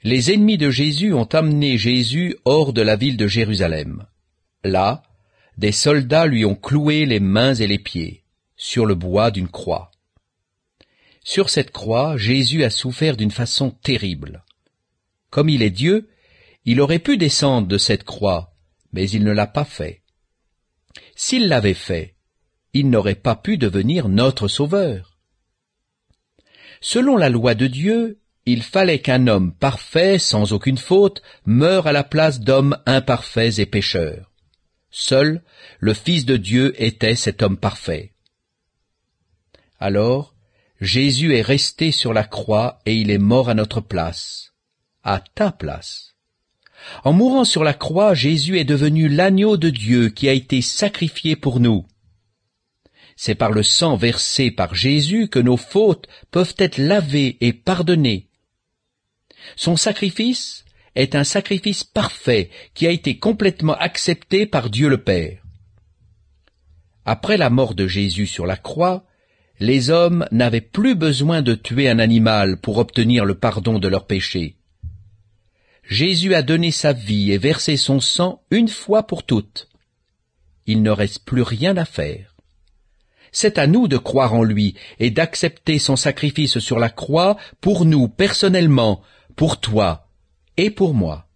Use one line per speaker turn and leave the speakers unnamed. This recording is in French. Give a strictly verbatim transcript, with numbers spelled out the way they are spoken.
les ennemis de Jésus ont amené Jésus hors de la ville de Jérusalem. Là, des soldats lui ont cloué les mains et les pieds, sur le bois d'une croix. Sur cette croix, Jésus a souffert d'une façon terrible. Comme il est Dieu, il aurait pu descendre de cette croix, mais il ne l'a pas fait. S'il l'avait fait, il n'aurait pas pu devenir notre Sauveur. Selon la loi de Dieu, il fallait qu'un homme parfait, sans aucune faute, meure à la place d'hommes imparfaits et pécheurs. Seul le Fils de Dieu était cet homme parfait. Alors, Jésus est resté sur la croix et il est mort à notre place, à ta place. En mourant sur la croix, Jésus est devenu l'agneau de Dieu qui a été sacrifié pour nous. C'est par le sang versé par Jésus que nos fautes peuvent être lavées et pardonnées. Son sacrifice est un sacrifice parfait qui a été complètement accepté par Dieu le Père. Après la mort de Jésus sur la croix, les hommes n'avaient plus besoin de tuer un animal pour obtenir le pardon de leurs péchés. Jésus a donné sa vie et versé son sang une fois pour toutes. Il ne reste plus rien à faire. C'est à nous de croire en lui et d'accepter son sacrifice sur la croix pour nous personnellement, pour toi et pour moi.